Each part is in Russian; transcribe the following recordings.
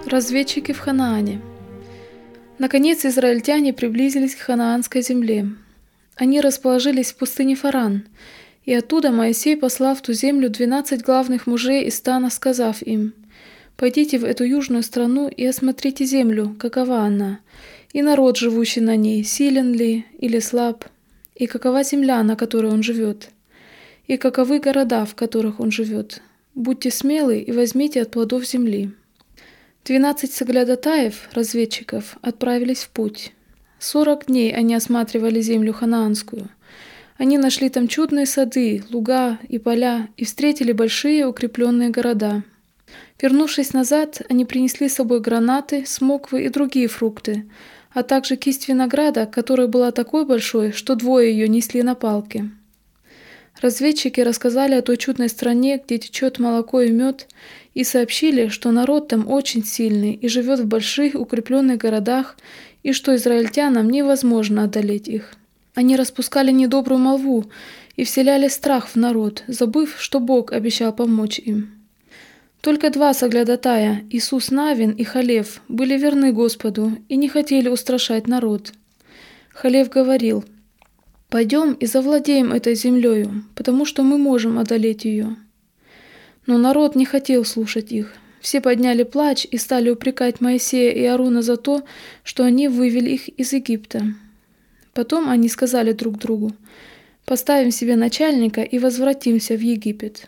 Разведчики в Ханаане. Наконец израильтяне приблизились к ханаанской земле. Они расположились в пустыне Фаран, и оттуда Моисей послал в ту землю 12 главных мужей из стана, сказав им: «Пойдите в эту южную страну и осмотрите землю, какова она, и народ, живущий на ней, силен ли или слаб, и какова земля, на которой он живет, и каковы города, в которых он живет. Будьте смелы и возьмите от плодов земли». 12 соглядатаев, разведчиков, отправились в путь. 40 дней они осматривали землю ханаанскую. Они нашли там чудные сады, луга и поля и встретили большие укрепленные города. Вернувшись назад, они принесли с собой гранаты, смоквы и другие фрукты, а также кисть винограда, которая была такой большой, что 2 ее несли на палке. Разведчики рассказали о той чудной стране, где течет молоко и мед, и сообщили, что народ там очень сильный и живет в больших укрепленных городах, и что израильтянам невозможно одолеть их. Они распускали недобрую молву и вселяли страх в народ, забыв, что Бог обещал помочь им. Только 2 соглядатая, Иисус Навин и Халев, были верны Господу и не хотели устрашать народ. Халев говорил: «Пойдем и завладеем этой землею, потому что мы можем одолеть ее». Но народ не хотел слушать их. Все подняли плач и стали упрекать Моисея и Аарона за то, что они вывели их из Египта. Потом они сказали друг другу: «Поставим себе начальника и возвратимся в Египет».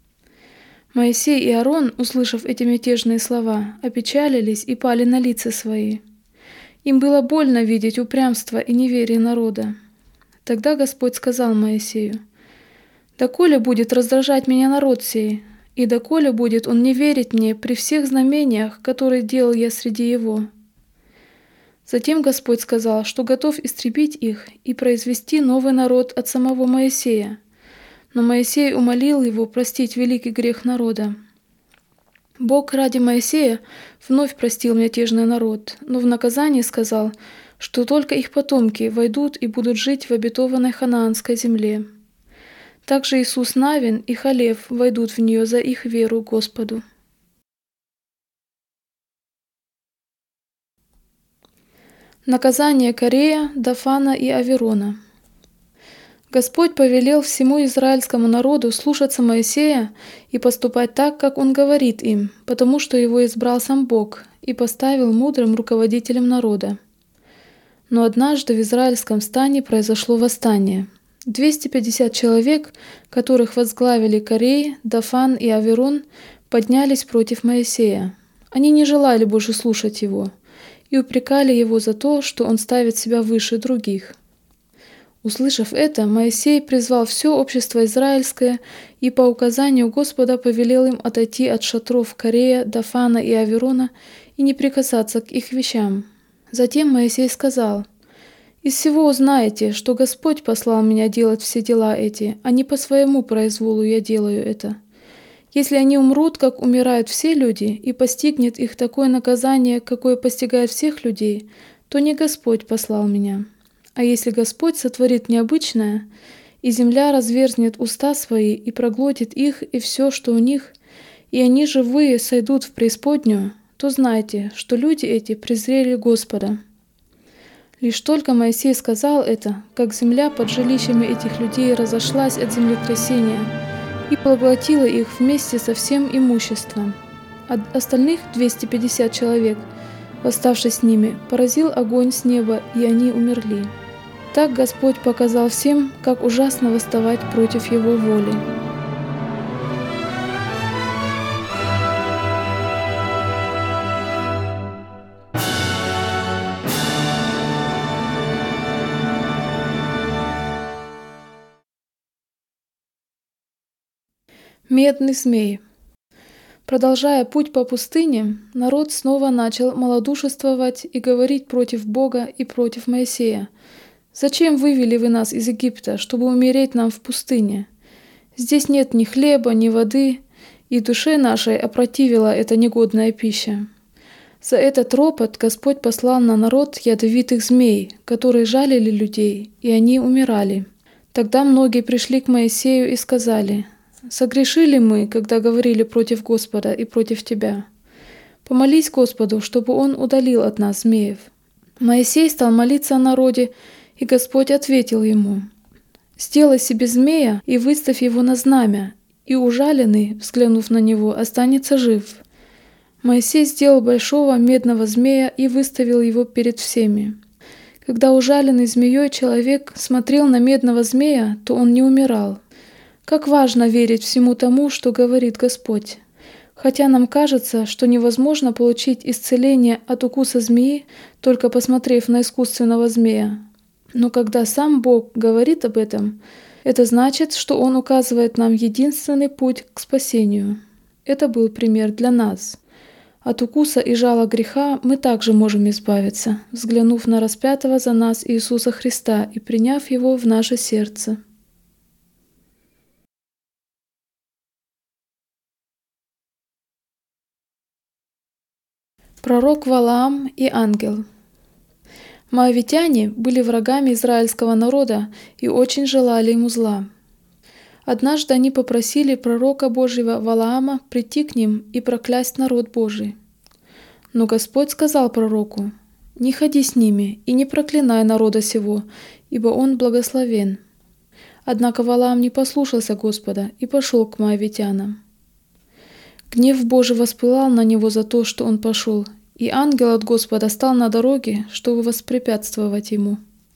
Моисей и Аарон, услышав эти мятежные слова, опечалились и пали на лица свои. Им было больно видеть упрямство и неверие народа. Тогда Господь сказал Моисею: «Доколе будет раздражать меня народ сей, и доколе будет он не верить мне при всех знамениях, которые делал я среди его?» Затем Господь сказал, что готов истребить их и произвести новый народ от самого Моисея. Но Моисей умолил его простить великий грех народа. Бог ради Моисея вновь простил мятежный народ, но в наказание сказал, что только их потомки войдут и будут жить в обетованной ханаанской земле. Также Иисус Навин и Халев войдут в нее за их веру Господу. Наказание Корея, Дафана и Аверона. Господь повелел всему израильскому народу слушаться Моисея и поступать так, как он говорит им, потому что его избрал сам Бог и поставил мудрым руководителем народа. Но однажды в израильском стане произошло восстание. 250 человек, которых возглавили Корей, Дафан и Аверон, поднялись против Моисея. Они не желали больше слушать его и упрекали его за то, что он ставит себя выше других. Услышав это, Моисей призвал все общество израильское и по указанию Господа повелел им отойти от шатров Корея, Дафана и Аверона и не прикасаться к их вещам. Затем Моисей сказал: «Из всего узнаете, что Господь послал меня делать все дела эти, а не по своему произволу я делаю это. Если они умрут, как умирают все люди, и постигнет их такое наказание, какое постигает всех людей, то не Господь послал меня. А если Господь сотворит необычное, и земля разверзнет уста свои и проглотит их и все, что у них, и они живые сойдут в преисподнюю, то знайте, что люди эти презрели Господа». Лишь только Моисей сказал это, как земля под жилищами этих людей разошлась от землетрясения и поглотила их вместе со всем имуществом. От остальных 250 человек, восставшись с ними, поразил огонь с неба, и они умерли. Так Господь показал всем, как ужасно восставать против Его воли. Медный змей. Продолжая путь по пустыне, народ снова начал малодушествовать и говорить против Бога и против Моисея: «Зачем вывели вы нас из Египта, чтобы умереть нам в пустыне? Здесь нет ни хлеба, ни воды, и душе нашей опротивила эта негодная пища». За этот ропот Господь послал на народ ядовитых змей, которые жалили людей, и они умирали. Тогда многие пришли к Моисею и сказали: «Согрешили мы, когда говорили против Господа и против Тебя? Помолись Господу, чтобы он удалил от нас змеев». Моисей стал молиться о народе, и Господь ответил ему: «Сделай себе змея и выставь его на знамя, и ужаленный, взглянув на него, останется жив». Моисей сделал большого медного змея и выставил его перед всеми. Когда ужаленный змеей человек смотрел на медного змея, то он не умирал. Как важно верить всему тому, что говорит Господь. Хотя нам кажется, что невозможно получить исцеление от укуса змеи, только посмотрев на искусственного змея. Но когда сам Бог говорит об этом, это значит, что Он указывает нам единственный путь к спасению. Это был пример для нас. От укуса и жала греха мы также можем избавиться, взглянув на распятого за нас Иисуса Христа и приняв Его в наше сердце. Пророк Валаам и ангел. Моавитяне были врагами израильского народа и очень желали ему зла. Однажды они попросили пророка Божьего Валаама прийти к ним и проклясть народ Божий. Но Господь сказал пророку: «Не ходи с ними и не проклинай народа сего, ибо он благословен». Однако Валаам не послушался Господа и пошел к моавитянам. Гнев Божий воспылал на него за то, что он пошел, и ангел от Господа стал на дороге, чтобы воспрепятствовать ему.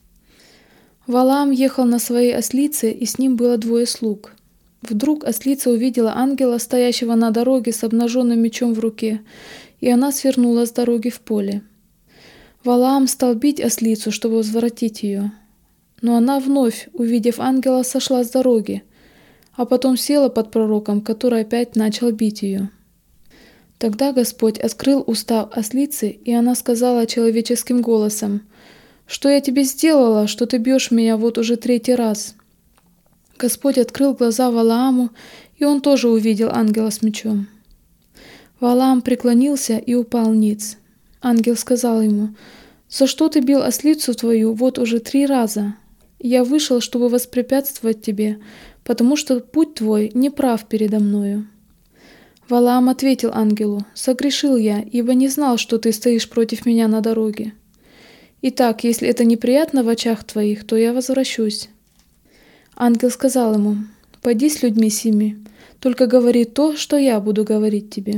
Валаам ехал на своей ослице, и с ним было 2 слуг. Вдруг ослица увидела ангела, стоящего на дороге с обнаженным мечом в руке, и она свернула с дороги в поле. Валаам стал бить ослицу, чтобы возвратить ее. Но она вновь, увидев ангела, сошла с дороги, а потом села под пророком, который опять начал бить ее. Тогда Господь открыл уста ослицы, и она сказала человеческим голосом: «Что я тебе сделала, что ты бьешь меня вот уже 3-й раз?» Господь открыл глаза Валааму, и он тоже увидел ангела с мечом. Валаам преклонился и упал ниц. Ангел сказал ему: «За что ты бил ослицу твою вот уже 3 раза? Я вышел, чтобы воспрепятствовать тебе, потому что путь твой неправ передо мною». Валаам ответил ангелу: «Согрешил я, ибо не знал, что ты стоишь против меня на дороге. Итак, если это неприятно в очах твоих, то я возвращусь». Ангел сказал ему: «Пойди с людьми сими, только говори то, что я буду говорить тебе».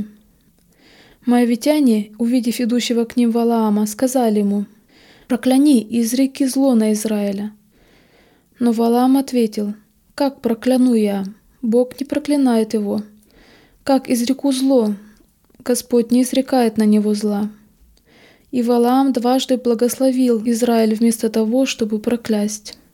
Моавитяне, увидев идущего к ним Валаама, сказали ему: «Прокляни и изреки зло на Израиля». Но Валаам ответил: «Как прокляну я? Бог не проклинает его. Как изреку зло? Господь не изрекает на него зла». И Валаам дважды благословил Израиль вместо того, чтобы проклясть.